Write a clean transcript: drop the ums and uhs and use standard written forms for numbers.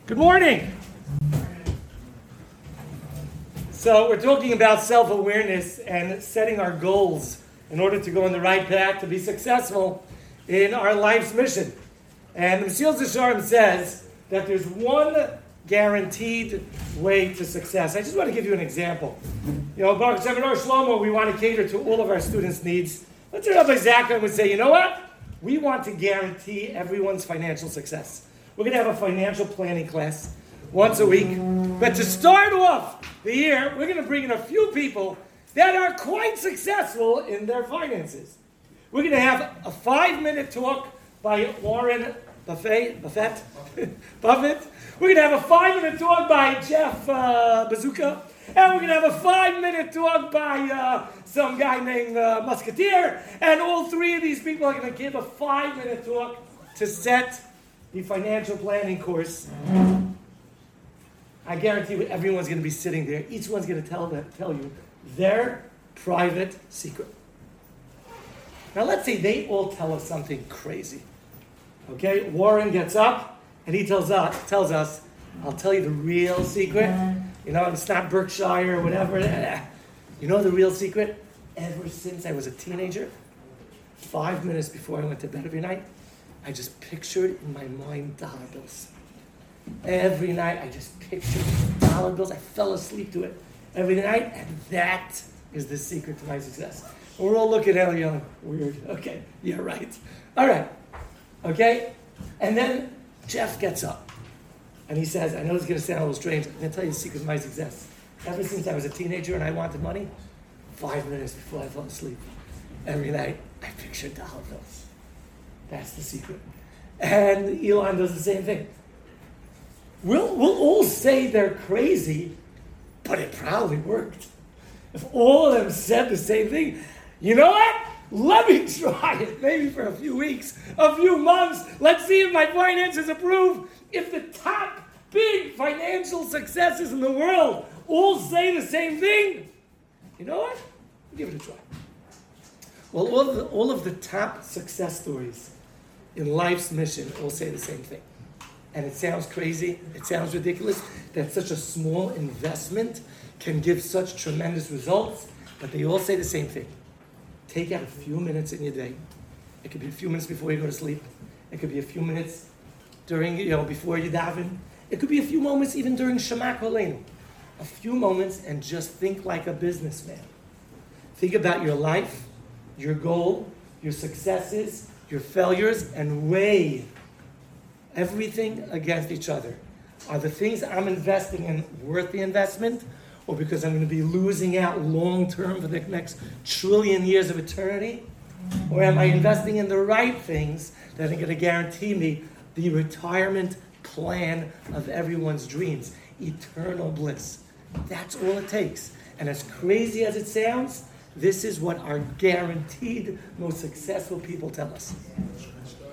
Good morning. So we're talking about self-awareness and setting our goals in order to go on the right path to be successful in our life's mission. And the Mesilas Yesharim says that there's one guaranteed way to success. I just want to give you an example. You know, Baruch Seminar Shlomo, we want to cater to all of our students' needs. Let's say Rabbi Zaka would say, you know what? We want to guarantee everyone's financial success. We're going to have a financial planning class once a week. But to start off the year, we're going to bring in a few people that are quite successful in their finances. We're going to have a 5-minute talk by Warren Buffett. We're going to have a 5-minute talk by Jeff Bazooka. And we're going to have a 5-minute talk by some guy named Musketeer. And all three of these people are going to give a 5-minute talk to set the financial planning course. I guarantee you everyone's going to be sitting there. Each one's going to tell you their private secret. Now let's say they all tell us something crazy. Okay, Warren gets up and he tells us, I'll tell you the real secret. You know, it's not Berkshire or whatever. You know the real secret? Ever since I was a teenager, 5 minutes before I went to bed every night, I just pictured in my mind dollar bills. Every night I just pictured dollar bills. I fell asleep to it every night, and that is the secret to my success. We're all looking at it going, weird. Okay, yeah, right. All right. Okay? And then Jeff gets up, and he says, I know it's going to sound a little strange, I'm going to tell you the secret to my success. Ever since I was a teenager and I wanted money, 5 minutes before I fell asleep, every night I pictured dollar bills. That's the secret. And Elon does the same thing. We'll all say they're crazy, but it probably worked. If all of them said the same thing, you know what? Let me try it. Maybe for a few weeks, a few months. Let's see if my finances improve. If the top big financial successes in the world all say the same thing, you know what? Give it a try. Well, all of the top success stories in life's mission all say the same thing. And it sounds crazy, it sounds ridiculous, that such a small investment can give such tremendous results, but they all say the same thing. Take out a few minutes in your day. It could be a few minutes before you go to sleep. It could be a few minutes during, before you daven. It could be a few moments even during Shema Koleinu. A few moments and just think like a businessman. Think about your life, your goal, your successes, your failures, and weigh everything against each other. Are the things I'm investing in worth the investment, or because I'm going to be losing out long-term for the next trillion years of eternity? Or am I investing in the right things that are going to guarantee me the retirement plan of everyone's dreams, eternal bliss? That's all it takes. And as crazy as it sounds, this is what our guaranteed most successful people tell us.